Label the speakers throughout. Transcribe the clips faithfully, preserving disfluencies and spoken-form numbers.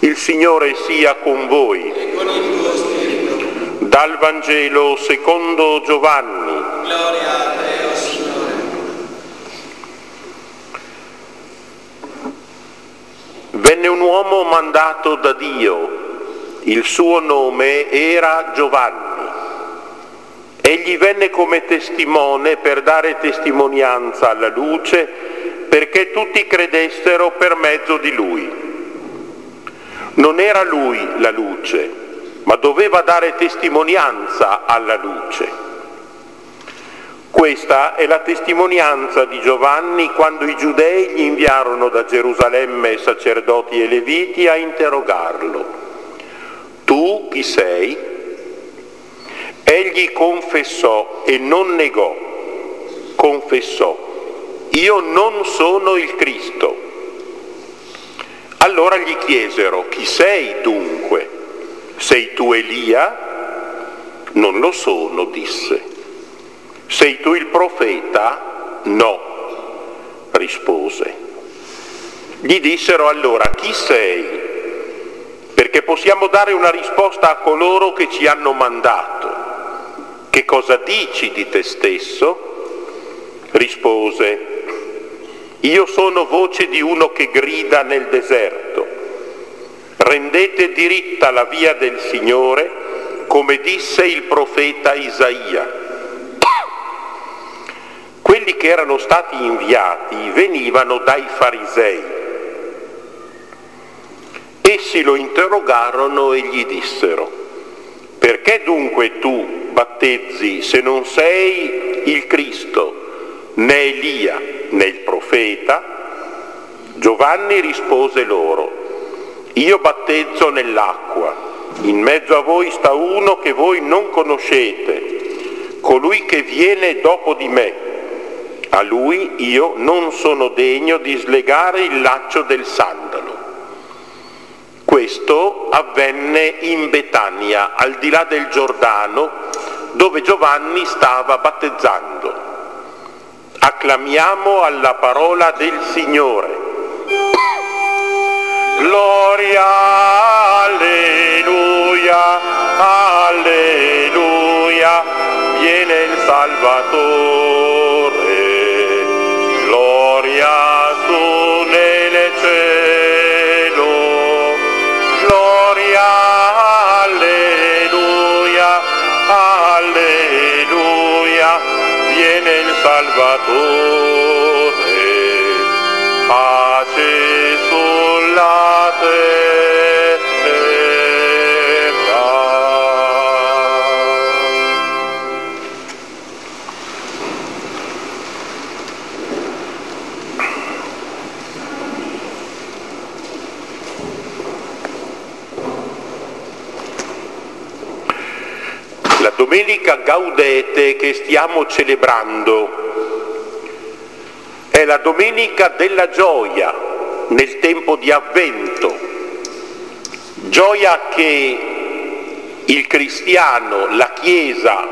Speaker 1: Il Signore sia con voi.
Speaker 2: E con il tuo spirito.
Speaker 1: Dal Vangelo secondo Giovanni.
Speaker 2: Gloria a te, o Signore.
Speaker 1: Venne un uomo mandato da Dio, il suo nome era Giovanni. Egli venne come testimone per dare testimonianza alla luce, perché tutti credessero per mezzo di lui. Non era lui la luce, ma doveva dare testimonianza alla luce. Questa è la testimonianza di Giovanni quando i giudei gli inviarono da Gerusalemme sacerdoti e leviti a interrogarlo. Tu chi sei? Egli confessò e non negò. Confessò: io non sono il Cristo. Allora gli chiesero: chi sei dunque? Sei tu Elia? Non lo sono, disse. Sei tu il profeta? No, rispose. Gli dissero allora: chi sei? Perché possiamo dare una risposta a coloro che ci hanno mandato. Che cosa dici di te stesso? Rispose: io sono voce di uno che grida nel deserto. Rendete diritta la via del Signore, come disse il profeta Isaia. Quelli che erano stati inviati venivano dai farisei. Essi lo interrogarono e gli dissero: perché dunque tu battezzi se non sei il Cristo, né Elia, né il profeta? Giovanni rispose loro: io battezzo nell'acqua, in mezzo a voi sta uno che voi non conoscete, colui che viene dopo di me. A lui io non sono degno di slegare il laccio del sandalo. Questo avvenne in Betania, al di là del Giordano, dove Giovanni stava battezzando. Acclamiamo alla parola del Signore. Gloria, alleluia, alleluia, viene il Salvatore. Gloria su nel cielo, gloria, alleluia, alleluia, viene il Salvatore. Pace sulla terra. La domenica Gaudete che stiamo celebrando è la domenica della gioia nel tempo di Avvento, gioia che il cristiano, la Chiesa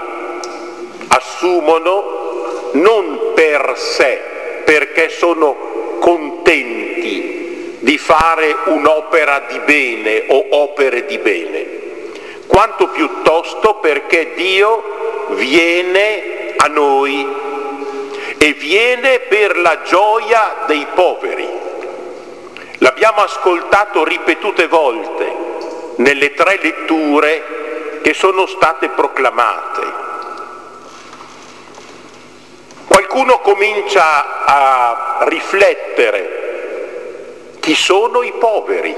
Speaker 1: assumono non per sé, perché sono contenti di fare un'opera di bene o opere di bene, quanto piuttosto perché Dio viene a noi e viene per la gioia dei poveri. L'abbiamo ascoltato ripetute volte nelle tre letture che sono state proclamate. Qualcuno comincia a riflettere: chi sono i poveri?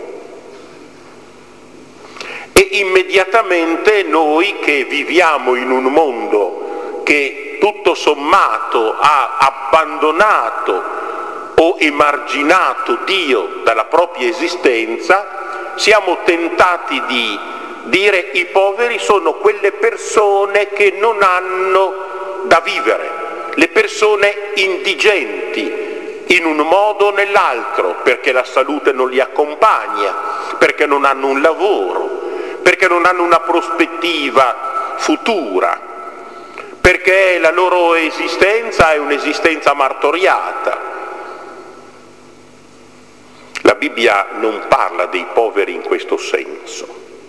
Speaker 1: E immediatamente noi che viviamo in un mondo che tutto sommato ha abbandonato o emarginato Dio dalla propria esistenza, siamo tentati di dire: i poveri sono quelle persone che non hanno da vivere, le persone indigenti in un modo o nell'altro, perché la salute non li accompagna, perché non hanno un lavoro, perché non hanno una prospettiva futura, perché la loro esistenza è un'esistenza martoriata. La Bibbia non parla dei poveri in questo senso.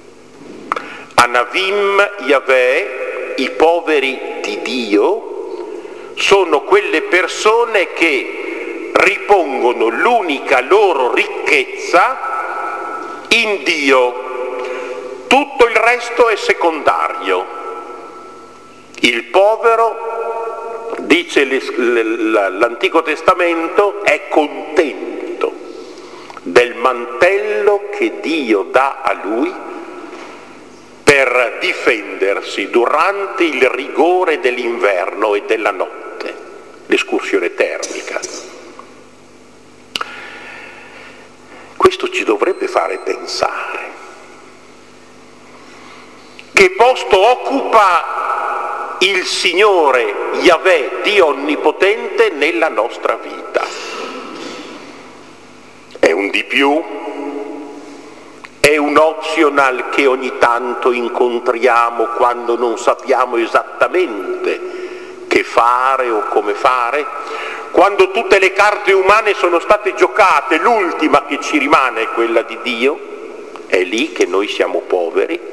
Speaker 1: Anavim Yahweh, i poveri di Dio, sono quelle persone che ripongono l'unica loro ricchezza in Dio. Tutto il resto è secondario. Il povero, dice l'Antico Testamento, è contento del mantello che Dio dà a lui per difendersi durante il rigore dell'inverno e della notte, l'escursione termica. Questo ci dovrebbe fare pensare. Che posto occupa il Signore Yahweh, Dio Onnipotente, nella nostra vita? È un di più? È un optional che ogni tanto incontriamo quando non sappiamo esattamente che fare o come fare? Quando tutte le carte umane sono state giocate, l'ultima che ci rimane è quella di Dio? È lì che noi siamo poveri?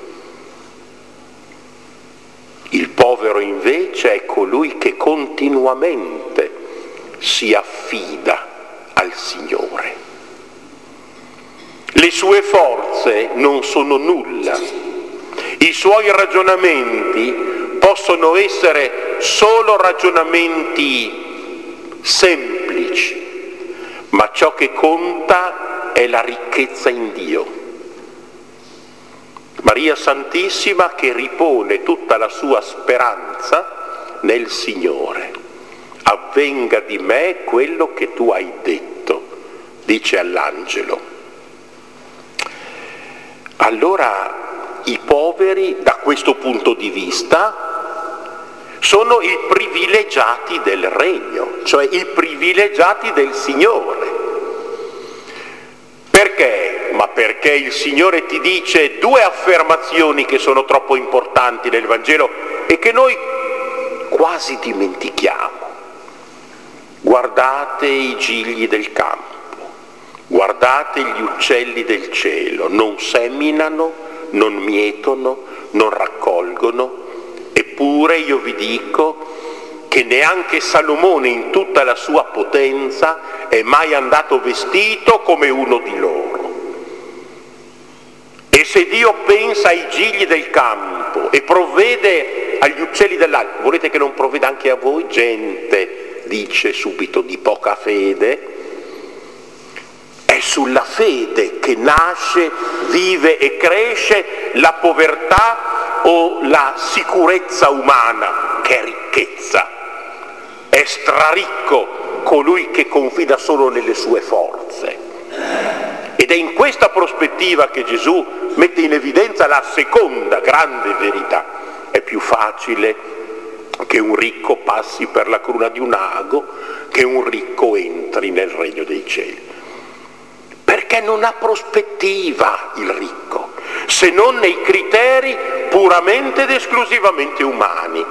Speaker 1: Il povero invece è colui che continuamente si affida al Signore. Le sue forze non sono nulla, i suoi ragionamenti possono essere solo ragionamenti semplici, ma ciò che conta è la ricchezza in Dio. Maria Santissima che ripone tutta la sua speranza nel Signore. Avvenga di me quello che tu hai detto, dice all'angelo. Allora i poveri, da questo punto di vista, sono i privilegiati del regno, cioè i privilegiati del Signore. Perché? Ma perché il Signore ti dice due affermazioni che sono troppo importanti nel Vangelo e che noi quasi dimentichiamo. Guardate i gigli del campo, guardate gli uccelli del cielo, non seminano, non mietono, non raccolgono, eppure io vi dico che neanche Salomone in tutta la sua potenza è mai andato vestito come uno di loro. E se Dio pensa ai gigli del campo e provvede agli uccelli dell'alto, volete che non provveda anche a voi? Gente, dice subito, di poca fede. È sulla fede che nasce, vive e cresce la povertà o la sicurezza umana, che è ricchezza. È straricco colui che confida solo nelle sue forze. Ed è in questa prospettiva che Gesù mette in evidenza la seconda grande verità. È più facile che un ricco passi per la cruna di un ago che un ricco entri nel regno dei cieli. Perché non ha prospettiva il ricco, se non nei criteri puramente ed esclusivamente umani.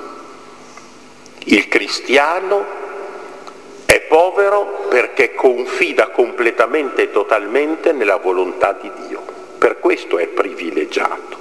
Speaker 1: Il cristiano è povero perché confida completamente e totalmente nella volontà di Dio. Per questo è privilegiato.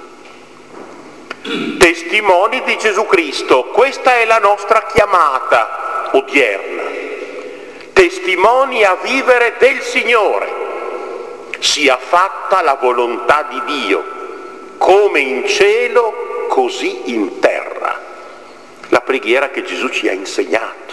Speaker 1: Testimoni di Gesù Cristo, questa è la nostra chiamata odierna. Testimoni a vivere del Signore. Sia fatta la volontà di Dio, come in cielo, così in terra. La preghiera che Gesù ci ha insegnato.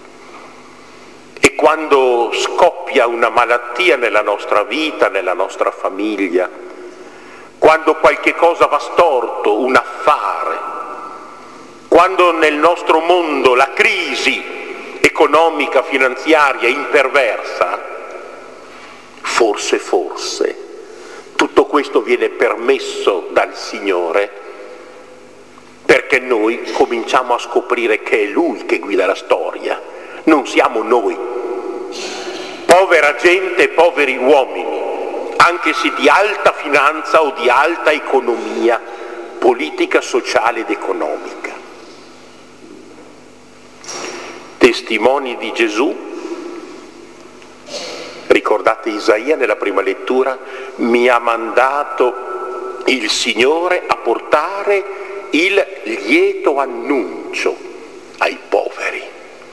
Speaker 1: E quando scoppia una malattia nella nostra vita, nella nostra famiglia, quando qualche cosa va storto, un affare, quando nel nostro mondo la crisi economica, finanziaria imperversa, forse, forse, tutto questo viene permesso dal Signore perché noi cominciamo a scoprire che è Lui che guida la storia, non siamo noi. Povera gente e poveri uomini, anche se di alta finanza o di alta economia, politica, sociale ed economica. Testimoni di Gesù, ricordate ricordate Isaia nella prima lettura? Mi ha mandato il Signore a portare il lieto annuncio ai poveri.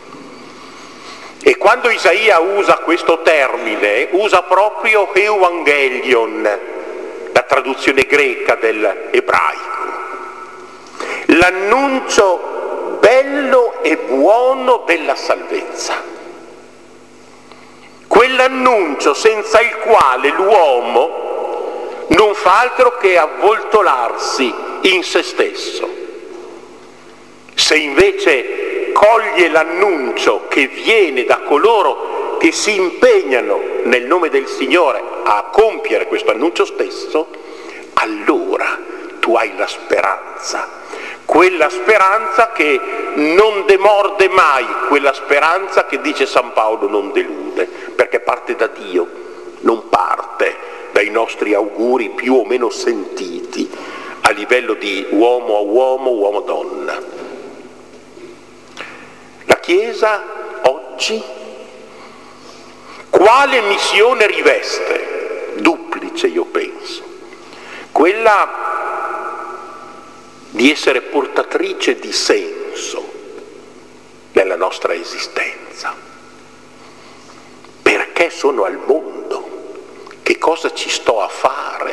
Speaker 1: E quando Isaia usa questo termine, usa proprio Evangelion, la traduzione greca dell'ebraico. L'annuncio bello e buono della salvezza. Quell'annuncio senza il quale l'uomo non fa altro che avvoltolarsi in se stesso. Se invece coglie l'annuncio che viene da coloro che si impegnano nel nome del Signore a compiere questo annuncio stesso, allora tu hai la speranza, quella speranza che non demorde mai, quella speranza che, dice San Paolo, non delude, perché parte da Dio, non parte dai nostri auguri più o meno sentiti a livello di uomo a uomo, uomo a donna. La Chiesa oggi quale missione riveste? Duplice, io penso. Quella di essere portatrice di senso nella nostra esistenza. Perché sono al mondo? Che cosa ci sto a fare?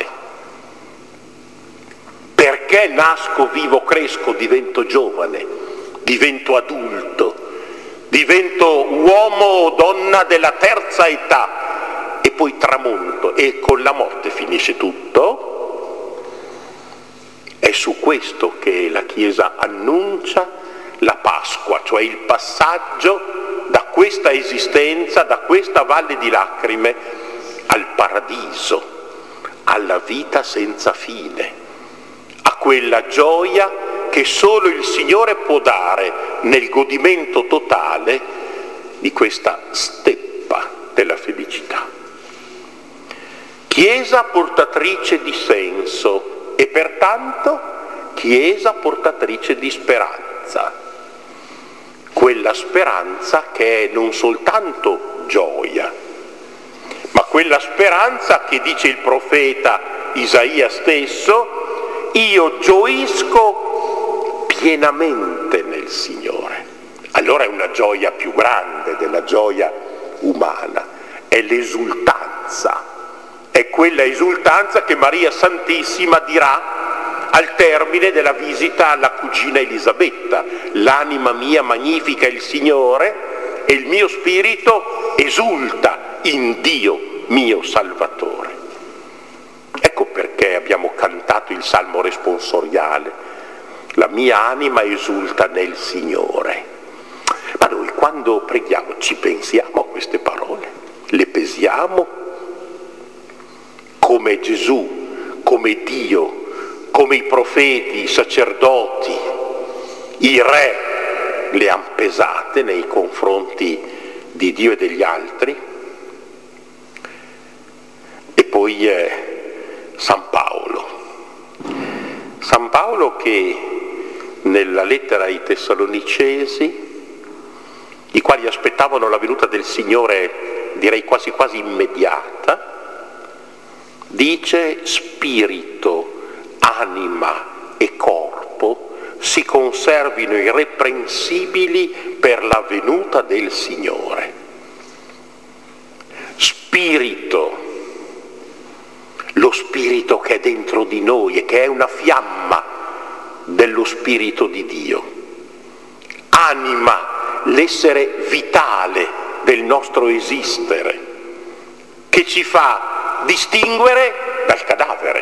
Speaker 1: Perché nasco, vivo, cresco, divento giovane, divento adulto, divento uomo o donna della terza età e poi tramonto e con la morte finisce tutto? È su questo che la Chiesa annuncia la Pasqua, cioè il passaggio da questa esistenza, da questa valle di lacrime al paradiso, alla vita senza fine, a quella gioia che solo il Signore può dare nel godimento totale di questa steppa della felicità. Chiesa portatrice di senso e pertanto Chiesa portatrice di speranza. Quella speranza che è non soltanto gioia, ma quella speranza che dice il profeta Isaia stesso: io gioisco pienamente nel Signore. Allora è una gioia più grande della gioia umana, è l'esultanza, è quella esultanza che Maria Santissima dirà al termine della visita alla cugina Elisabetta: l'anima mia magnifica il Signore e il mio spirito esulta in Dio mio Salvatore. Ecco perché abbiamo cantato il Salmo responsoriale: la mia anima esulta nel Signore. Ma noi quando preghiamo ci pensiamo a queste parole? Le pesiamo? Come Gesù, come Dio, come i profeti, i sacerdoti, i re le han pesate nei confronti di Dio e degli altri? E poi eh, San Paolo. San Paolo che nella lettera ai Tessalonicesi, i quali aspettavano la venuta del Signore, direi quasi quasi immediata, dice: spirito, anima e corpo si conservino irreprensibili per la venuta del Signore. Spirito, lo spirito che è dentro di noi e che è una fiamma dello spirito di Dio. Anima, l'essere vitale del nostro esistere, che ci fa distinguere dal cadavere.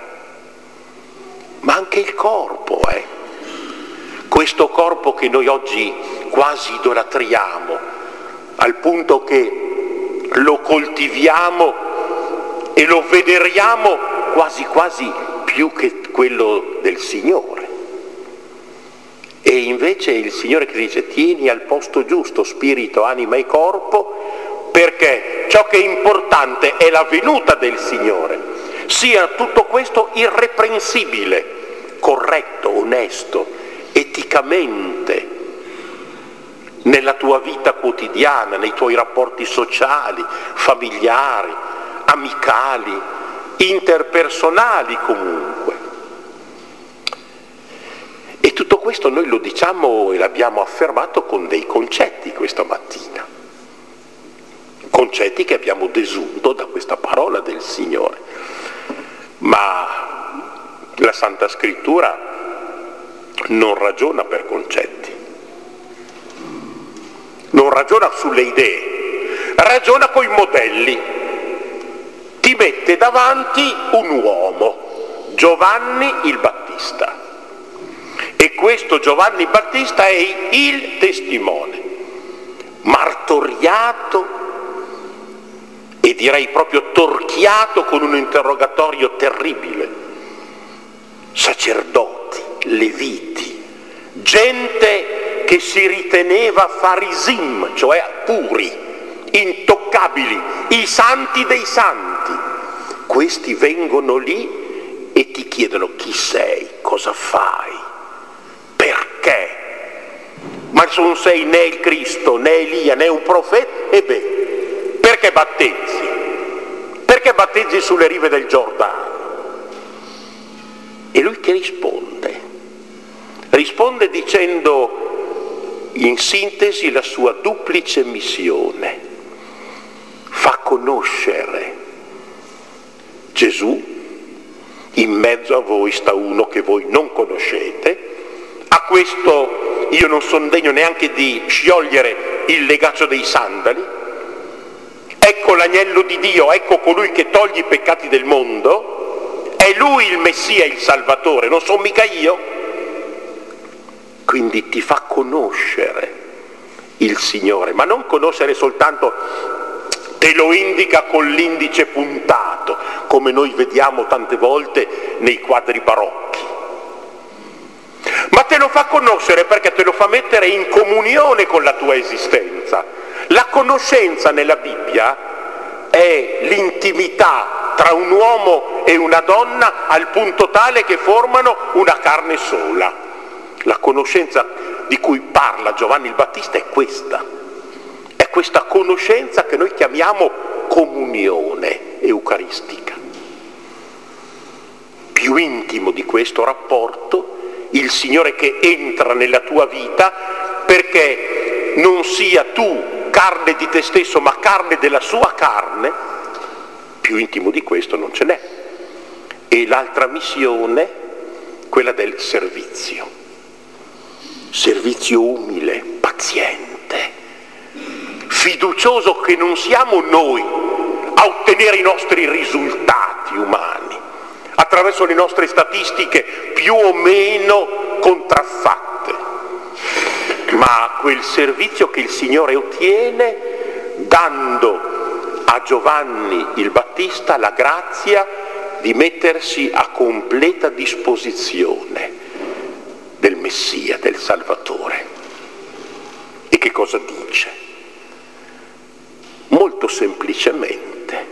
Speaker 1: Ma anche il corpo, eh? Questo corpo che noi oggi quasi idolatriamo, al punto che lo coltiviamo e lo veneriamo quasi quasi più che quello del Signore. E invece è il Signore che dice: tieni al posto giusto spirito, anima e corpo, perché ciò che è importante è la venuta del Signore. Sia tutto questo irreprensibile, corretto, onesto, eticamente nella tua vita quotidiana, nei tuoi rapporti sociali, familiari, amicali, interpersonali comunque. E tutto questo noi lo diciamo e l'abbiamo affermato con dei concetti questa mattina, concetti che abbiamo desunto da questa parola del Signore. Ma la Santa Scrittura non ragiona per concetti, non ragiona sulle idee, ragiona coi modelli. Ti mette davanti un uomo, Giovanni il Battista, e questo Giovanni Battista è il testimone, martoriato e direi proprio torchiato con un interrogatorio terribile. Sacerdoti, leviti, gente che si riteneva farisim, cioè puri, intoccabili, i santi dei santi. Questi vengono lì e ti chiedono: chi sei, cosa fai, perché? Ma non sei né il Cristo, né Elia, né un profeta? E beh, perché battezzi? Perché battezzi sulle rive del Giordano? E lui che risponde? Risponde dicendo in sintesi la sua duplice missione: fa conoscere Gesù, in mezzo a voi sta uno che voi non conoscete, a questo io non sono degno neanche di sciogliere il legaccio dei sandali, ecco l'agnello di Dio, ecco colui che toglie i peccati del mondo, è lui il Messia, il Salvatore, non sono mica io. Quindi ti fa conoscere il Signore, ma non conoscere soltanto, te lo indica con l'indice puntato, come noi vediamo tante volte nei quadri barocchi, ma te lo fa conoscere perché te lo fa mettere in comunione con la tua esistenza. La conoscenza nella Bibbia è l'intimità tra un uomo e una donna al punto tale che formano una carne sola. La conoscenza di cui parla Giovanni il Battista è questa, è questa conoscenza che noi chiamiamo comunione eucaristica. Più intimo di questo rapporto, il Signore che entra nella tua vita perché non sia tu carne di te stesso ma carne della sua carne, più intimo di questo non ce n'è. E l'altra missione, quella del servizio, servizio umile, paziente, fiducioso che non siamo noi a ottenere i nostri risultati umani attraverso le nostre statistiche più o meno contraffatte, ma quel servizio che il Signore ottiene dando a Giovanni il Battista la grazia di mettersi a completa disposizione del Messia, del Salvatore. E che cosa dice? Molto semplicemente: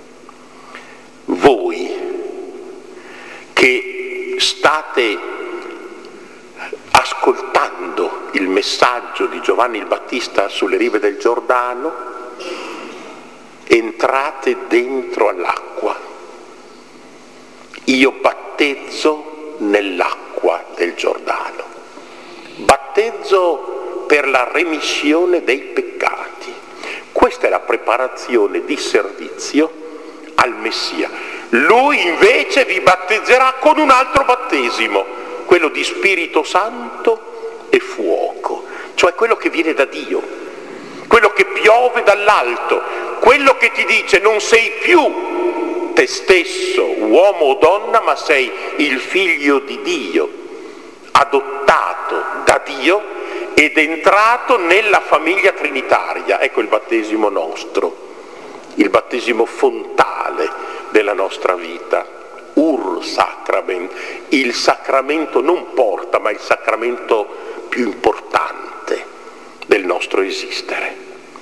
Speaker 1: voi che state ascoltando il messaggio di Giovanni il Battista sulle rive del Giordano, entrate dentro all'acqua. Io battezzo nell'acqua del Giordano, battezzo per la remissione dei peccati. Questa è la preparazione di servizio al Messia. Lui invece vi battezzerà con un altro battesimo, quello di Spirito Santo e fuoco, cioè quello che viene da Dio, quello che piove dall'alto, quello che ti dice: non sei più te stesso, uomo o donna, ma sei il figlio di Dio, adottato da Dio ed entrato nella famiglia trinitaria. Ecco il battesimo nostro, il battesimo fontale della nostra vita, ur sacrament, il sacramento non porta, ma il sacramento più importante del nostro esistere.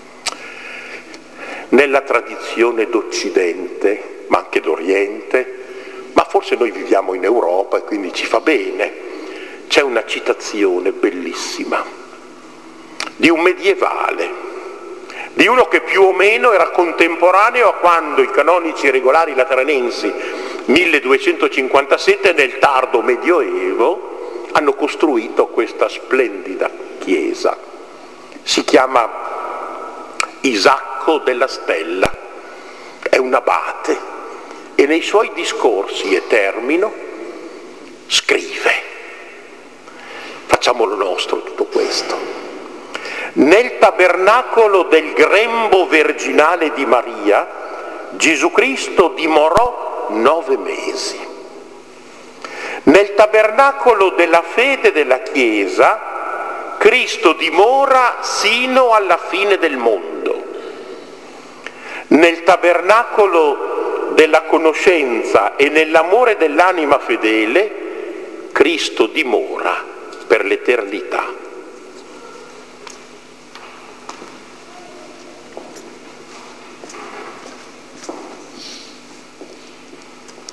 Speaker 1: Nella tradizione d'Occidente, ma anche d'Oriente, ma forse noi viviamo in Europa e quindi ci fa bene, c'è una citazione bellissima di un medievale, di uno che più o meno era contemporaneo a quando i canonici regolari lateranensi milleduecentocinquantasette nel tardo Medioevo hanno costruito questa splendida chiesa. Si chiama Isacco della Stella, è un abate e nei suoi discorsi, e termino, scrive, facciamolo nostro tutto questo: nel tabernacolo del grembo virginale di Maria Gesù Cristo dimorò nove mesi. Nel tabernacolo della fede della Chiesa Cristo dimora sino alla fine del mondo. Nel tabernacolo della conoscenza e nell'amore dell'anima fedele Cristo dimora per l'eternità.